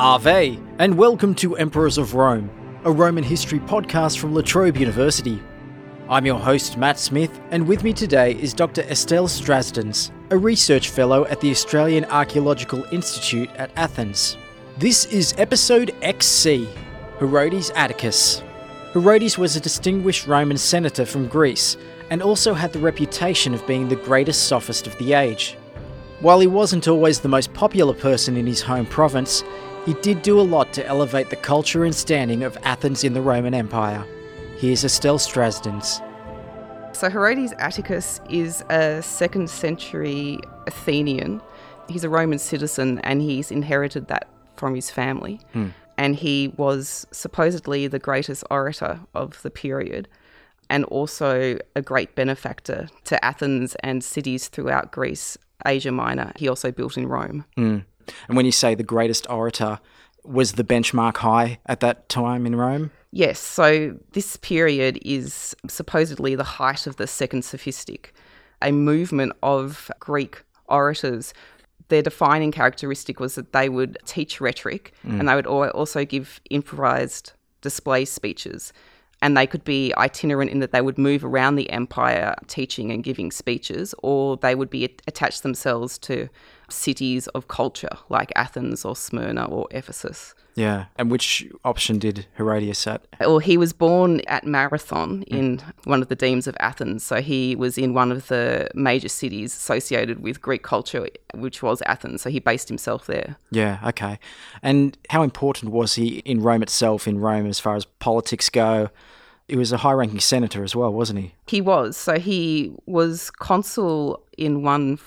Ave, and welcome to Emperors of Rome, a Roman history podcast from La Trobe University. I'm your host, Matt Smith, and with me today is Dr. Estelle Strazdins, a research fellow at the Australian Archaeological Institute at Athens. This is episode XC, Herodes Atticus. Herodes was a distinguished Roman senator from Greece, and also had the reputation of being the greatest sophist of the age. While he wasn't always the most popular person in his home province, he did do a lot to elevate the culture and standing of Athens in the Roman Empire. Here's Estelle Strazdins. So Herodes Atticus is a 2nd century Athenian. He's a Roman citizen and he's inherited that from his family. And he was supposedly the greatest orator of the period and also a great benefactor to Athens and cities throughout Greece, Asia Minor. He also built in Rome. And when you say the greatest orator, was the benchmark high at that time in Rome? Yes, so this period is supposedly the height of the Second Sophistic, a movement of Greek orators. Their defining characteristic was that they would teach rhetoric and they would also give improvised display speeches. And they could be itinerant in that they would move around the empire teaching and giving speeches, or they would be attached themselves to cities of culture like Athens or Smyrna or Ephesus. Yeah. And which option did Herodias at? Well, he was born at Marathon in one of the demes of Athens. So he was in one of the major cities associated with Greek culture, which was Athens. So he based himself there. Yeah, okay. And how important was he in Rome itself, in Rome as far as politics go? He was a high-ranking senator as well, wasn't he? He was. So he was consul in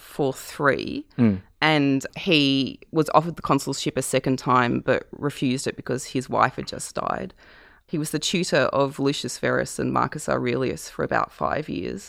143 and he was offered the consulship a second time but refused it because his wife had just died. He was the tutor of Lucius Verus and Marcus Aurelius for about 5 years.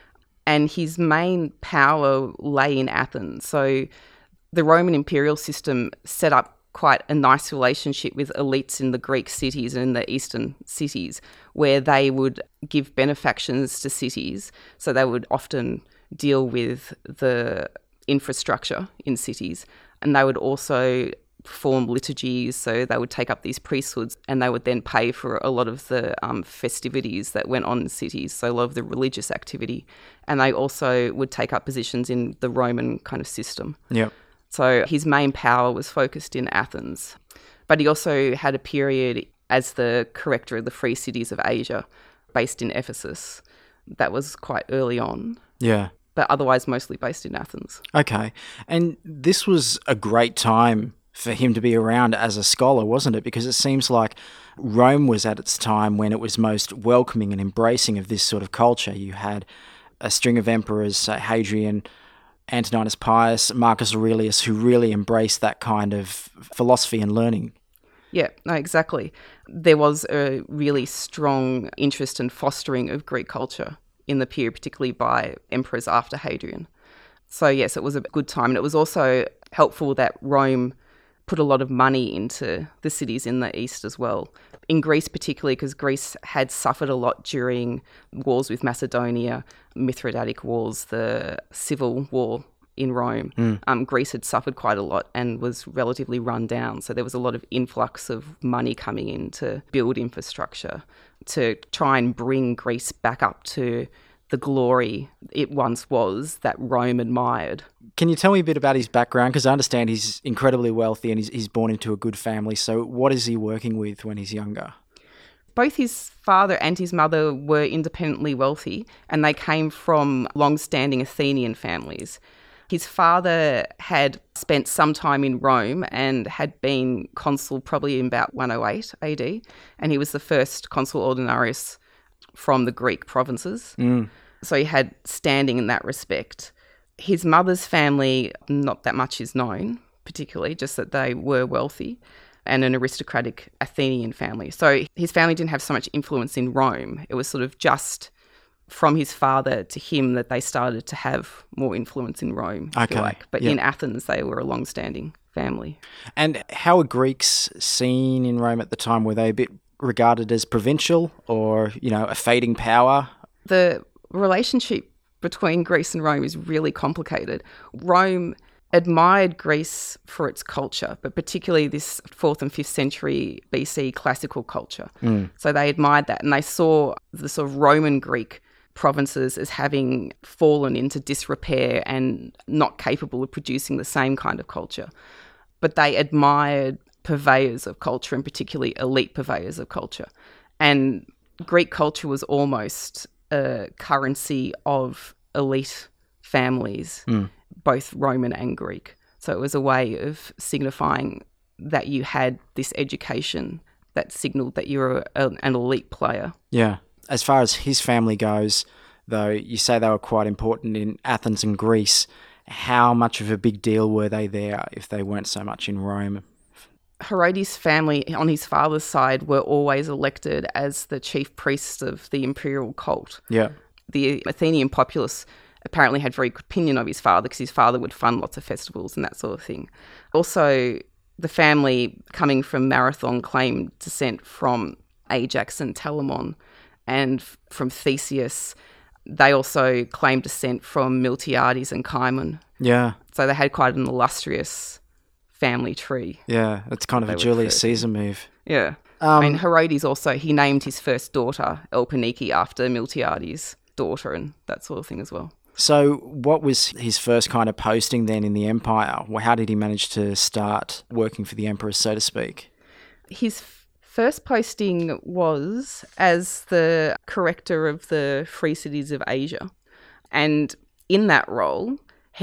And his main power lay in Athens. So the Roman imperial system set up quite a nice relationship with elites in the Greek cities and in the eastern cities where they would give benefactions to cities. So they would often deal with the infrastructure in cities, and they would also perform liturgies. So they would take up these priesthoods and they would then pay for a lot of the festivities that went on in cities, so a lot of the religious activity. And they also would take up positions in the Roman kind of system. Yep. So his main power was focused in Athens. But he also had a period as the corrector of the free cities of Asia, based in Ephesus. That was quite early on. Yeah. But otherwise mostly based in Athens. Okay. And this was a great time for him to be around as a scholar, wasn't it? Because it seems like Rome was at its time when it was most welcoming and embracing of this sort of culture. You had a string of emperors, Hadrian, Antoninus Pius, Marcus Aurelius, who really embraced that kind of philosophy and learning. Yeah, no, exactly. There was a really strong interest and fostering of Greek culture in the period, particularly by emperors after Hadrian. So yes, it was a good time. And it was also helpful that Rome put a lot of money into the cities in the east as well. In Greece particularly, because Greece had suffered a lot during wars with Macedonia, Mithridatic wars, the civil war in Rome. Greece had suffered quite a lot and was relatively run down. So there was a lot of influx of money coming in to build infrastructure, to try and bring Greece back up to the glory it once was that Rome admired. Can you tell me a bit about his background? Because I understand he's incredibly wealthy and he's born into a good family. So what is he working with when he's younger? Both his father and his mother were independently wealthy, and they came from long-standing Athenian families. His father had spent some time in Rome and had been consul probably in about 108 AD, and he was the first consul ordinarius from the Greek provinces. So he had standing in that respect. His mother's family, not that much is known, particularly, just that they were wealthy and an aristocratic Athenian family. So his family didn't have so much influence in Rome. It was sort of just from his father to him that they started to have more influence in Rome, if you like. But in Athens, they were a long-standing family. And how were Greeks seen in Rome at the time? Were they a bit regarded as provincial or, a fading power? The relationship between Greece and Rome is really complicated. Rome admired Greece for its culture, but particularly this 4th and 5th century BC classical culture. So they admired that, and they saw the sort of Roman Greek provinces as having fallen into disrepair and not capable of producing the same kind of culture. But they admired purveyors of culture, and particularly elite purveyors of culture. And Greek culture was almost a currency of elite families, both Roman and Greek. So it was a way of signifying that you had this education that signalled that you were an elite player. Yeah. As far as his family goes, though, you say they were quite important in Athens and Greece. How much of a big deal were they there if they weren't so much in Rome? Herodes' family on his father's side were always elected as the chief priests of the imperial cult. Yeah. The Athenian populace apparently had very good opinion of his father because his father would fund lots of festivals and that sort of thing. Also, the family coming from Marathon claimed descent from Ajax and Telamon, and from Theseus. They also claimed descent from Miltiades and Cimon. Yeah. So they had quite an illustrious family tree. Yeah, it's kind of a Julius Caesar move. Yeah. I mean, Herodes also, he named his first daughter Elpenike after Miltiades' daughter and that sort of thing as well. So what was his first kind of posting then in the empire? Well, how did he manage to start working for the emperor, so to speak? His first posting was as the corrector of the free cities of Asia. And in that role,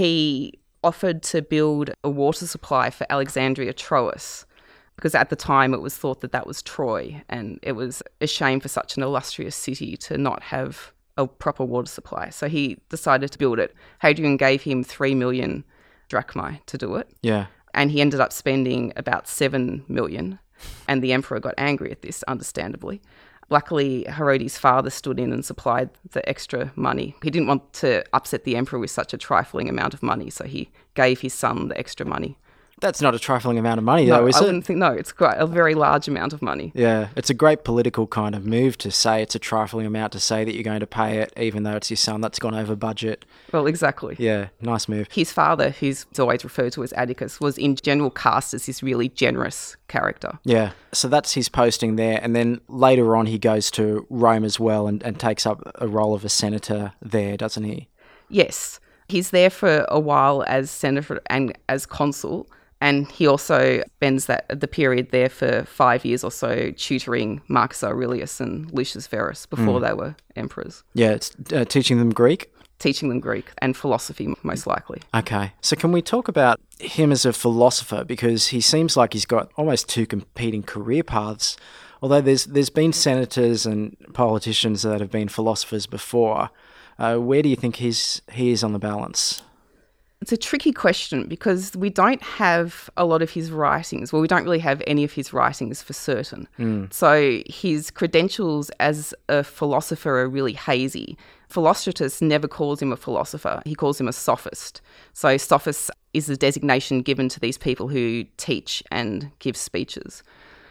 he offered to build a water supply for Alexandria Troas, because at the time it was thought that that was Troy, and it was a shame for such an illustrious city to not have a proper water supply. So he decided to build it. Hadrian gave him 3 million drachmae to do it. Yeah. And he ended up spending about 7 million. And the emperor got angry at this, understandably. Luckily, Herodes' father stood in and supplied the extra money. He didn't want to upset the emperor with such a trifling amount of money, so he gave his son the extra money. That's not a trifling amount of money, though, is it? I wouldn't think, no, it's quite a very large amount of money. Yeah, it's a great political kind of move to say it's a trifling amount, to say that you're going to pay it, even though it's your son that's gone over budget. Well, exactly. Yeah, nice move. His father, who's always referred to as Atticus, was in general cast as this really generous character. Yeah, so that's his posting there. And then later on he goes to Rome as well and takes up a role of a senator there, doesn't he? Yes. He's there for a while as senator and as consul. And he also spends the period there for 5 years or so tutoring Marcus Aurelius and Lucius Verus before they were emperors. Yeah, it's teaching them Greek? Teaching them Greek and philosophy, most likely. Okay. So can we talk about him as a philosopher? Because he seems like he's got almost two competing career paths. Although there's been senators and politicians that have been philosophers before. Where do you think he is on the balance? It's a tricky question because we don't have a lot of his writings. Well, we don't really have any of his writings for certain. So his credentials as a philosopher are really hazy. Philostratus never calls him a philosopher. He calls him a sophist. So sophist is the designation given to these people who teach and give speeches.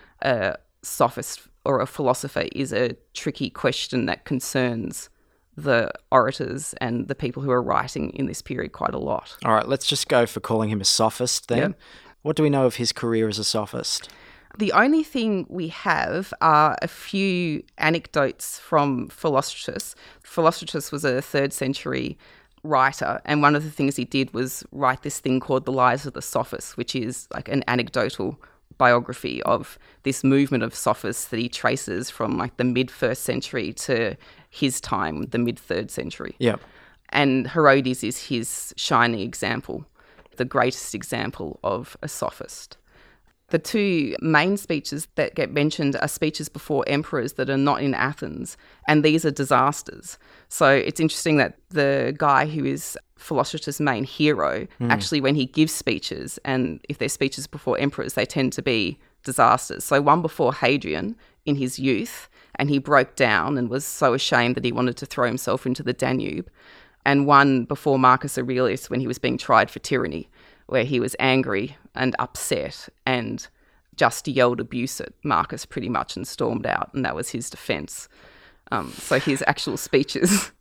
A sophist or a philosopher is a tricky question that concerns the orators and the people who are writing in this period quite a lot. All right, let's just go for calling him a sophist then. Yep. What do we know of his career as a sophist? The only thing we have are a few anecdotes from Philostratus. Philostratus was a 3rd century writer, and one of the things he did was write this thing called The Lives of the Sophists, which is like an anecdotal biography of this movement of sophists that he traces from like the mid-1st century to his time, the mid-3rd century. Yep. And Herodes is his shining example, the greatest example of a sophist. The two main speeches that get mentioned are speeches before emperors that are not in Athens, and these are disasters. So it's interesting that the guy who is Philostratus' main hero, actually when he gives speeches, and if they're speeches before emperors, they tend to be disasters. So one before Hadrian in his youth, and he broke down and was so ashamed that he wanted to throw himself into the Danube, and one before Marcus Aurelius when he was being tried for tyranny, where he was angry and upset and just yelled abuse at Marcus pretty much and stormed out, and that was his defence. So his actual speeches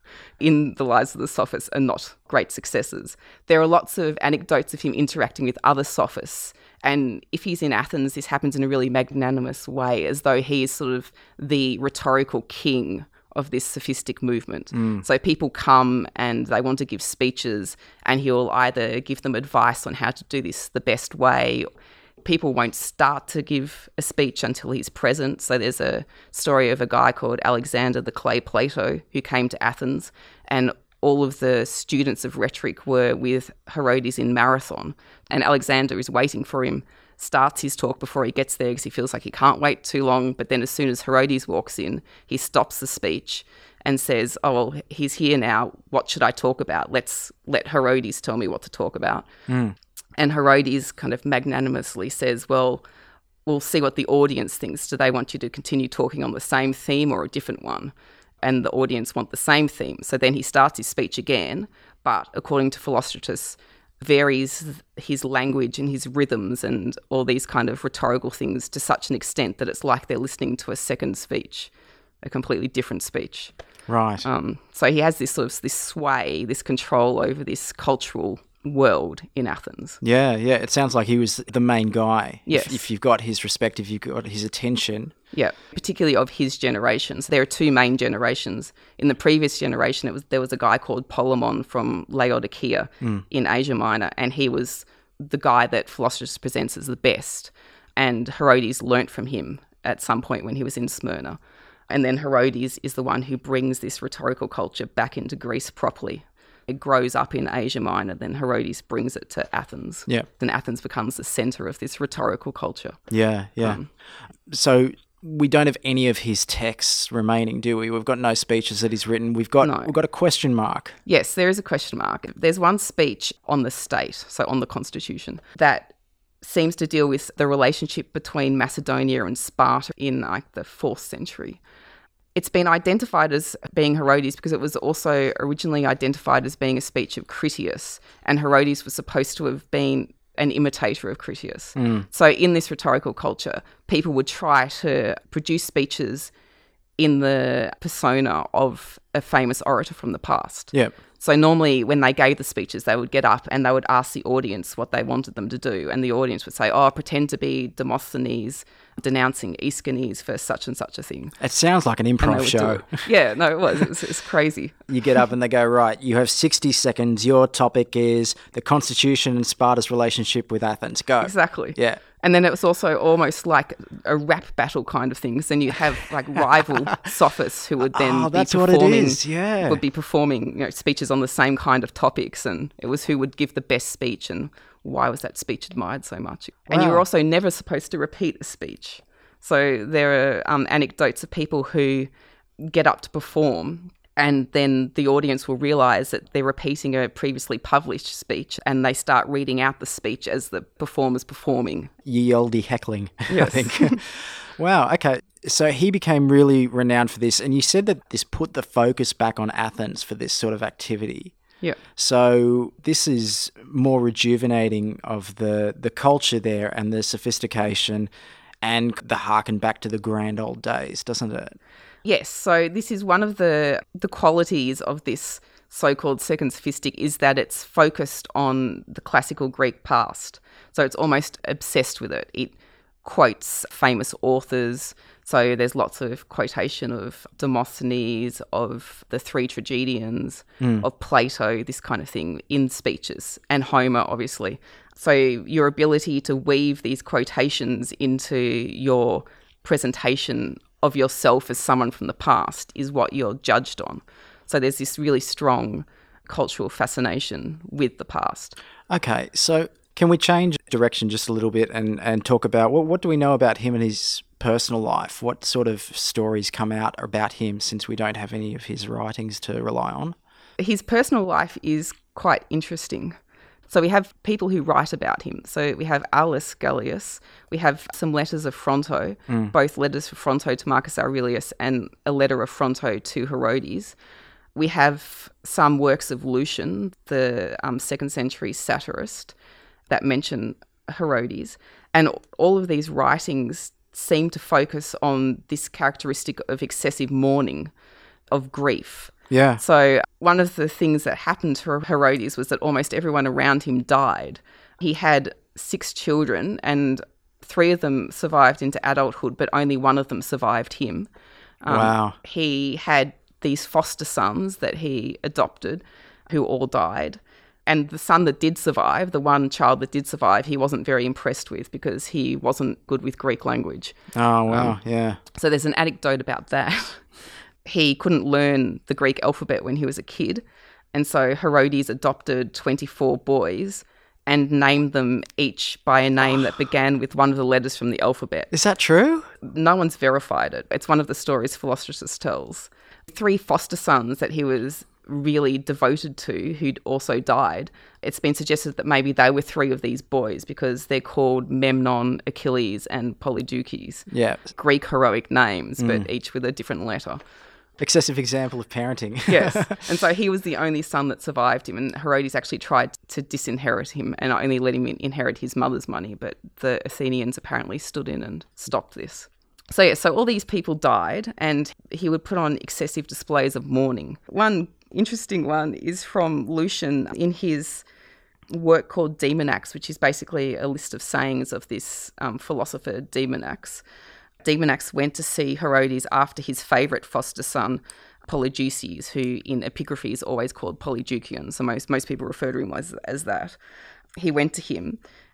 in the lives of the sophists are not great successes. There are lots of anecdotes of him interacting with other sophists. And if he's in Athens, this happens in a really magnanimous way, as though he is sort of the rhetorical king of this sophistic movement. So people come and they want to give speeches, and he'll either give them advice on how to do this the best way. People won't start to give a speech until he's present. So there's a story of a guy called Alexander the Clay Plato who came to Athens, and all of the students of rhetoric were with Herodes in Marathon, and Alexander is waiting for him, starts his talk before he gets there because he feels like he can't wait too long. But then as soon as Herodes walks in, he stops the speech and says, oh, well, he's here now. What should I talk about? Let's let Herodes tell me what to talk about. And Herodes kind of magnanimously says, well, we'll see what the audience thinks. Do they want you to continue talking on the same theme or a different one? And the audience want the same theme. So then he starts his speech again, but according to Philostratus, varies his language and his rhythms and all these kind of rhetorical things to such an extent that it's like they're listening to a second speech, a completely different speech. Right. So he has this sort of this sway, this control over this cultural world in Athens. Yeah. It sounds like he was the main guy. Yes. If you've got his respect, if you've got his attention. Yeah, particularly of his generation. So there are two main generations. In the previous generation, there was a guy called Polemon from Laodicea in Asia Minor, and he was the guy that Philostratus presents as the best. And Herodes learnt from him at some point when he was in Smyrna. And then Herodes is the one who brings this rhetorical culture back into Greece properly. It grows up in Asia Minor, then Herodes brings it to Athens. Yeah. Then Athens becomes the centre of this rhetorical culture. Yeah. So we don't have any of his texts remaining, do we? We've got no speeches that he's written. We've got a question mark. Yes, there is a question mark. There's one speech on the state, so on the constitution, that seems to deal with the relationship between Macedonia and Sparta in like the 4th century. It's been identified as being Herodes because it was also originally identified as being a speech of Critias, and Herodes was supposed to have been an imitator of Critias. So in this rhetorical culture, people would try to produce speeches in the persona of a famous orator from the past. Yeah. So normally when they gave the speeches, they would get up and they would ask the audience what they wanted them to do. And the audience would say, oh, pretend to be Demosthenes denouncing Aeschines for such and such a thing. It sounds like an improv show. Yeah, no, it was. It was crazy. You get up and they go, right, you have 60 seconds. Your topic is the Constitution and Sparta's relationship with Athens. Go. Exactly. Yeah. And then it was also almost like a rap battle kind of thing. Because then you have like rival sophists who would then would be performing speeches on the same kind of topics, and it was who would give the best speech and why was that speech admired so much. Wow. And you were also never supposed to repeat a speech. So there are anecdotes of people who get up to perform and then the audience will realise that they're repeating a previously published speech and they start reading out the speech as the performer's performing. Ye olde heckling, yes. I think. Wow, okay. So he became really renowned for this, and you said that this put the focus back on Athens for this sort of activity. Yeah. So this is more rejuvenating of the culture there and the sophistication and the harken back to the grand old days, doesn't it? Yes. So this is one of the qualities of this so-called second sophistic, is that it's focused on the classical Greek past. So it's almost obsessed with it. It quotes famous authors. So there's lots of quotation of Demosthenes, of the three tragedians, of Plato, this kind of thing in speeches, and Homer, obviously. So your ability to weave these quotations into your presentation of yourself as someone from the past is what you're judged on. So there's this really strong cultural fascination with the past. Okay, so can we change direction just a little bit and talk about what do we know about him and his personal life? What sort of stories come out about him, since we don't have any of his writings to rely on? His personal life is quite interesting. So we have people who write about him. So we have Aulus Gellius, we have some letters of Fronto, both letters of Fronto to Marcus Aurelius and a letter of Fronto to Herodes. We have some works of Lucian, the 2nd century satirist, that mention Herodes. And all of these writings seem to focus on this characteristic of excessive mourning, of grief. Yeah. So one of the things that happened to Herodes was that almost everyone around him died. He had 6 children and 3 of them survived into adulthood, but only one of them survived him. Wow. He had these foster sons that he adopted who all died. And the son that did survive, the one child that did survive, he wasn't very impressed with because he wasn't good with Greek language. Oh, wow. Yeah. So there's an anecdote about that. He couldn't learn the Greek alphabet when he was a kid. And so Herodes adopted 24 boys and named them each by a name that began with one of the letters from the alphabet. Is that true? No one's verified it. It's one of the stories Philostratus tells. 3 foster sons that he was really devoted to who'd also died. It's been suggested that maybe they were 3 of these boys because they're called Memnon, Achilles and Polydeuces. Yeah. Greek heroic names, but each with a different letter. Excessive example of parenting. Yes. And so he was the only son that survived him, and Herodes actually tried to disinherit him and only let him inherit his mother's money, but the Athenians apparently stood in and stopped this. So all these people died, and he would put on excessive displays of mourning. One interesting one is from Lucian in his work called Demonax, which is basically a list of sayings of this philosopher Demonax. Demonax went to see Herodes after his favourite foster son, Polydeuces, who in epigraphy is always called Polydeucian, so most people refer to him as that. He went to him,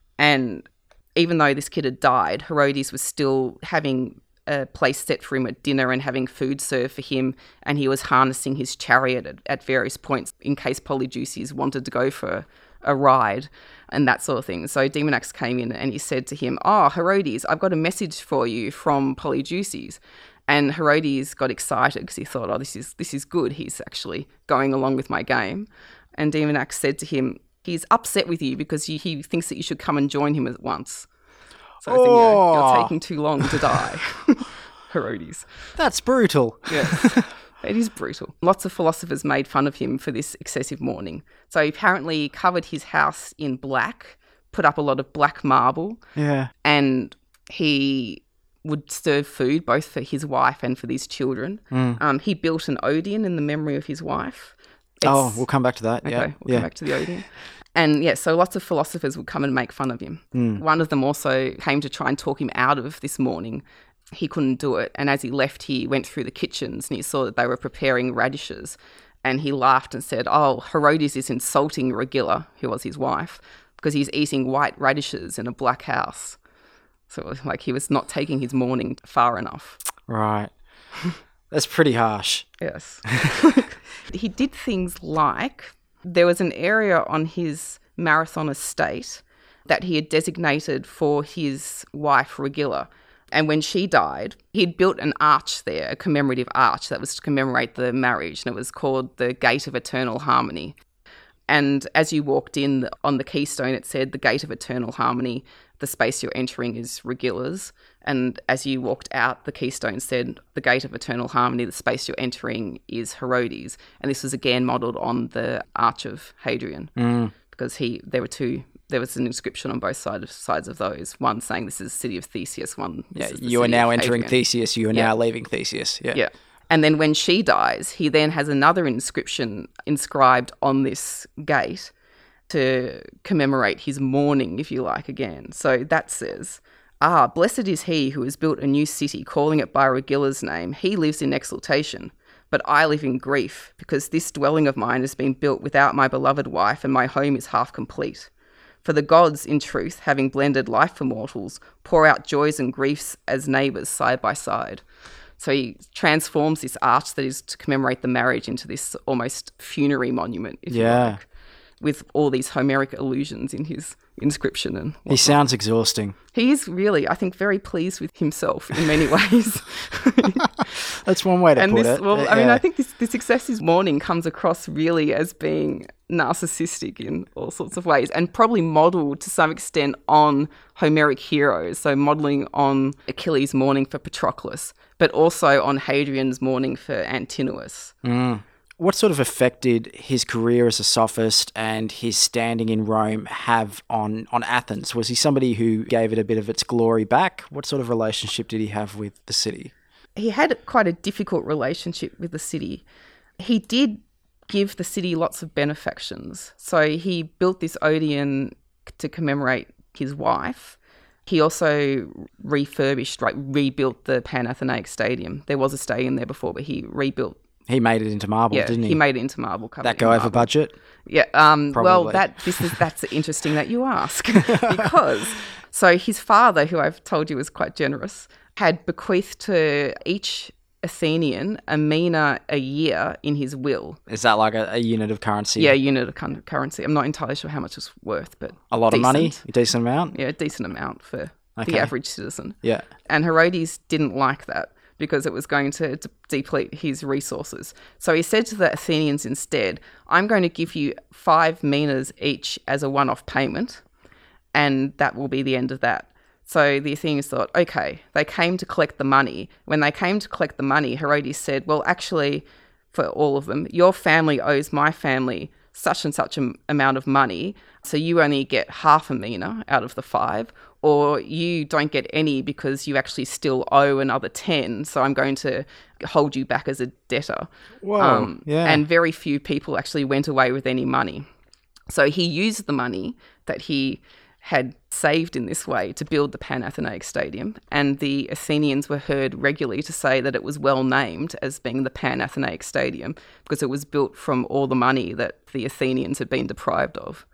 and even though this kid had died, Herodes was still having a place set for him at dinner and having food served for him, and he was harnessing his chariot at various points in case Polydeuces wanted to go for a ride and that sort of thing. So Demonax came in and he said to him, "Oh, Herodes, I've got a message for you from Polydeuces." And Herodes got excited because he thought, "Oh, this is good. He's actually going along with my game." And Demonax said to him, "He's upset with you because he thinks that you should come and join him at once." So I think you're taking too long to die, Herodes. That's brutal. Yeah. It is brutal. Lots of philosophers made fun of him for this excessive mourning. So he apparently covered his house in black, put up a lot of black marble. Yeah. And he would serve food both for his wife and for these children. He built an Odeon in the memory of his wife. We'll come back to that. Okay, we'll come back to the Odeon. And yeah, so lots of philosophers would come and make fun of him. One of them also came to try and talk him out of this mourning. He couldn't do it. And as he left, he went through the kitchens and he saw that they were preparing radishes. And he laughed and said, "Oh, Herodes is insulting Regilla," who was his wife, because he's eating white radishes in a black house. So it was like he was not taking his mourning far enough. Right. That's pretty harsh. Yes. He did things like there was an area on his Marathon estate that he had designated for his wife, Regilla. And when she died, he'd built an arch there, a commemorative arch that was to commemorate the marriage, and it was called the Gate of Eternal Harmony. And as you walked in on the keystone, it said, "The Gate of Eternal Harmony, the space you're entering is Regilla's." And as you walked out, the keystone said, "The Gate of Eternal Harmony, the space you're entering is Herodes." And this was again modelled on the Arch of Hadrian, because there was an inscription on both sides of those. One saying this is the city of Theseus. You are now entering Theseus. You are now leaving Theseus. Yeah. And then when she dies, he then has another inscription inscribed on this gate to commemorate his mourning, if you like, again. So that says, "Blessed is he who has built a new city, calling it by Regilla's name. He lives in exultation. But I live in grief, because this dwelling of mine has been built without my beloved wife, and my home is half complete. For the gods, in truth, having blended life for mortals, pour out joys and griefs as neighbours side by side." So he transforms this arch that is to commemorate the marriage into this almost funerary monument, if you like, with all these Homeric allusions in his inscription. And he sounds exhausting. He is really, I think, very pleased with himself in many ways. That's one way to put it. Well, I mean, I think this excessive mourning comes across really as being narcissistic in all sorts of ways, and probably modelled to some extent on Homeric heroes, so modelling on Achilles' mourning for Patroclus, but also on Hadrian's mourning for Antinous. What sort of effect did his career as a sophist and his standing in Rome have on Athens? Was he somebody who gave it a bit of its glory back? What sort of relationship did he have with the city? He had quite a difficult relationship with the city. He did give the city lots of benefactions. So he built this Odeon to commemorate his wife. He also rebuilt the Panathenaic Stadium. There was a stadium there before, but he rebuilt. He made it into marble, didn't he? He made it into marble. That go over budget? Yeah. Well, that's interesting that you ask because so his father, who I've told you was quite generous, had bequeathed to each Athenian a mina a year in his will. Is that like a unit of currency? Yeah, a unit of currency. I'm not entirely sure how much it's worth, but a lot of money? A decent amount? Yeah, a decent amount for the average citizen. Yeah. And Herodes didn't like that because it was going to deplete his resources. So he said to the Athenians instead, I'm going to give you 5 minas each as a one-off payment, and that will be the end of that. So the Athenians thought, okay, they came to collect the money. When they came to collect the money, Herodes said, well, actually, for all of them, your family owes my family such and such an amount of money, so you only get half a mina out of the 5, or you don't get any because you actually still owe another 10, so I'm going to hold you back as a debtor. Whoa, yeah. And very few people actually went away with any money. So he used the money that he had saved in this way to build the Panathenaic Stadium, and the Athenians were heard regularly to say that it was well named as being the Panathenaic Stadium because it was built from all the money that the Athenians had been deprived of.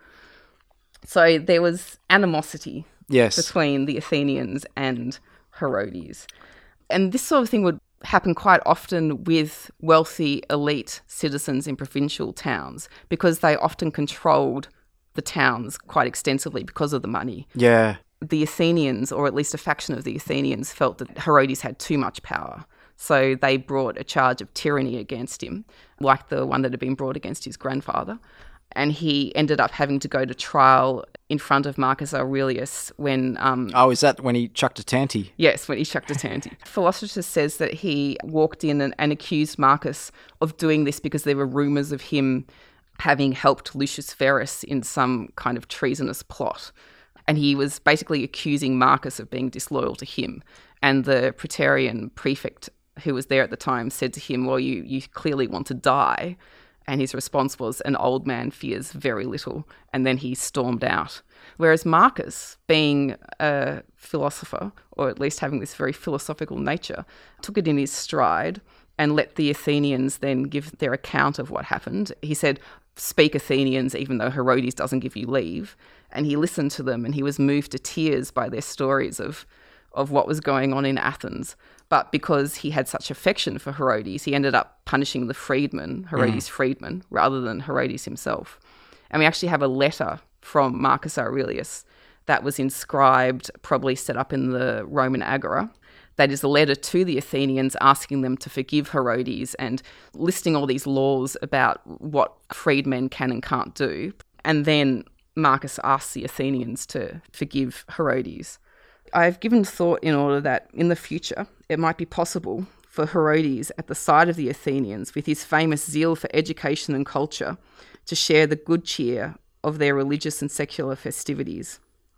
So there was animosity between the Athenians and Herodes. And this sort of thing would happen quite often with wealthy elite citizens in provincial towns because they often controlled the towns quite extensively because of the money. Yeah. The Athenians, or at least a faction of the Athenians, felt that Herodes had too much power. So they brought a charge of tyranny against him, like the one that had been brought against his grandfather. And he ended up having to go to trial in front of Marcus Aurelius when... is that when he chucked a tanty? Yes, when he chucked a tanty. Philostratus says that he walked in and accused Marcus of doing this because there were rumours of him having helped Lucius Verus in some kind of treasonous plot. And he was basically accusing Marcus of being disloyal to him. And the Praetorian prefect who was there at the time said to him, well, you clearly want to die. And his response was, an old man fears very little. And then he stormed out. Whereas Marcus, being a philosopher, or at least having this very philosophical nature, took it in his stride and let the Athenians then give their account of what happened. He said, speak Athenians, even though Herodes doesn't give you leave. And he listened to them and he was moved to tears by their stories of what was going on in Athens. But because he had such affection for Herodes, he ended up punishing the freedman, Herodes' freedman, rather than Herodes himself. And we actually have a letter from Marcus Aurelius that was inscribed, probably set up in the Roman Agora. That is a letter to the Athenians asking them to forgive Herodes and listing all these laws about what freedmen can and can't do. And then Marcus asks the Athenians to forgive Herodes. I've given thought in order that in the future it might be possible for Herodes at the side of the Athenians with his famous zeal for education and culture to share the good cheer of their religious and secular festivities.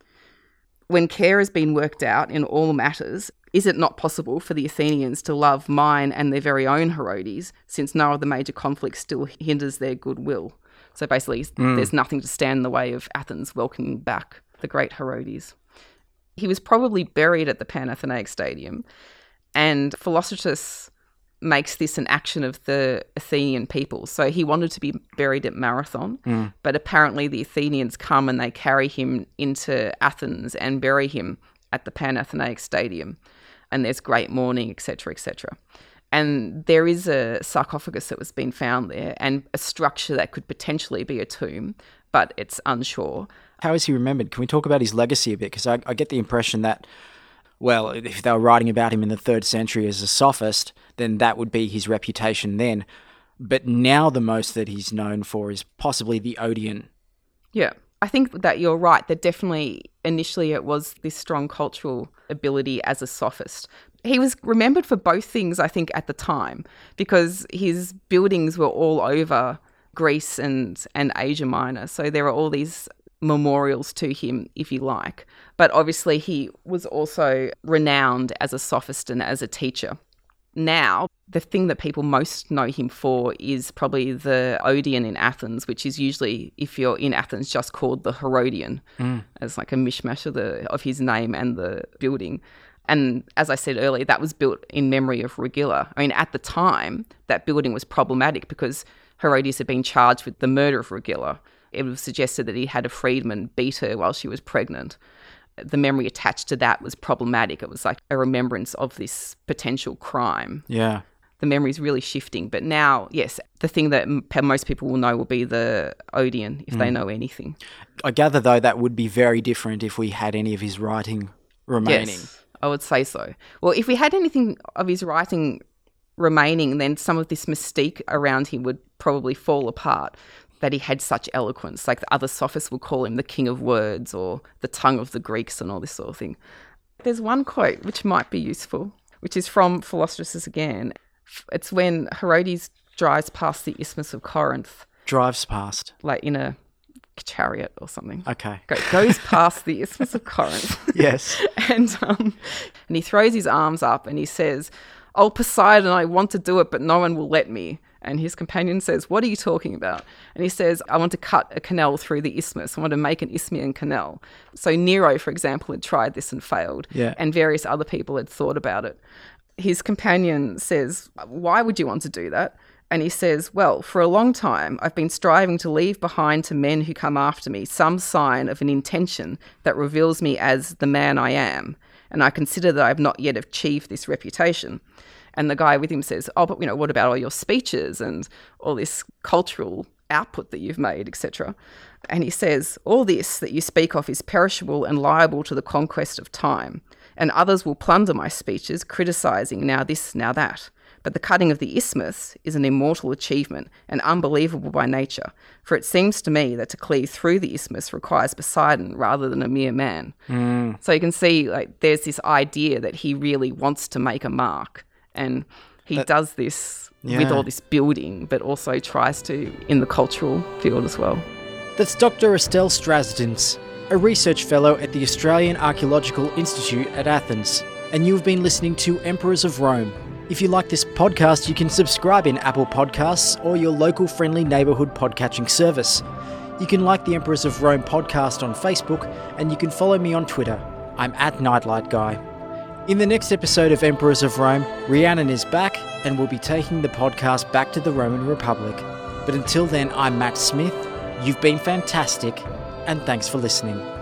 When care has been worked out in all matters, is it not possible for the Athenians to love mine and their very own Herodes, since no other major conflict still hinders their goodwill? So basically, there's nothing to stand in the way of Athens welcoming back the great Herodes. He was probably buried at the Panathenaic Stadium, and Philostratus makes this an action of the Athenian people. So he wanted to be buried at Marathon, but apparently the Athenians come and they carry him into Athens and bury him at the Panathenaic Stadium. And there's great mourning, etc., etc. And there is a sarcophagus that was been found there and a structure that could potentially be a tomb, but it's unsure. How is he remembered? Can we talk about his legacy a bit? Because I get the impression that, well, if they were writing about him in the 3rd century as a sophist, then that would be his reputation then. But now the most that he's known for is possibly the Odeon. Yeah, I think that you're right. That definitely initially it was this strong cultural ability as a sophist. He was remembered for both things, I think, at the time, because his buildings were all over Greece and Asia Minor. So there are all these memorials to him, if you like. But obviously he was also renowned as a sophist and as a teacher. Now, the thing that people most know him for is probably the Odeon in Athens, which is usually, if you're in Athens, just called the Herodion, as like a mishmash of his name and the building. And as I said earlier, that was built in memory of Regilla. I mean, at the time, that building was problematic because Herodias had been charged with the murder of Regilla. It was suggested that he had a freedman beat her while she was pregnant. The memory attached to that was problematic. It was like a remembrance of this potential crime. Yeah. The memory is really shifting. But now, yes, the thing that most people will know will be the Odeon, if they know anything. I gather, though, that would be very different if we had any of his writing remaining. Yes, I would say so. Well, if we had anything of his writing remaining, then some of this mystique around him would probably fall apart, that he had such eloquence. Like the other sophists will call him the king of words or the tongue of the Greeks and all this sort of thing. There's one quote which might be useful, which is from Philostratus again. It's when Herodes drives past the Isthmus of Corinth. Drives past? Like in a chariot or something. Okay. Goes past the Isthmus of Corinth. Yes. And he throws his arms up and he says, "Oh, Poseidon, I want to do it, but no one will let me." And his companion says, "What are you talking about?" And he says, "I want to cut a canal through the isthmus. I want to make an isthmian canal." So Nero, for example, had tried this and failed. Yeah. And various other people had thought about it. His companion says, "Why would you want to do that?" And he says, "Well, for a long time, I've been striving to leave behind to men who come after me some sign of an intention that reveals me as the man I am. And I consider that I have not yet achieved this reputation." And the guy with him says, "Oh, but what about all your speeches and all this cultural output that you've made, etc.?" And he says, "All this that you speak of is perishable and liable to the conquest of time. And others will plunder my speeches, criticising now this, now that. But the cutting of the isthmus is an immortal achievement and unbelievable by nature. For it seems to me that to cleave through the isthmus requires Poseidon rather than a mere man." So you can see there's this idea that he really wants to make a mark. And he does this with all this building, but also tries to in the cultural field as well. That's Dr. Estelle Strazdins, a research fellow at the Australian Archaeological Institute at Athens. And you've been listening to Emperors of Rome. If you like this podcast, you can subscribe in Apple Podcasts or your local friendly neighbourhood podcatching service. You can like the Emperors of Rome podcast on Facebook, and you can follow me on Twitter. I'm at Nightlight Guy. In the next episode of Emperors of Rome, Rhiannon is back and will be taking the podcast back to the Roman Republic. But until then, I'm Matt Smith. You've been fantastic, and thanks for listening.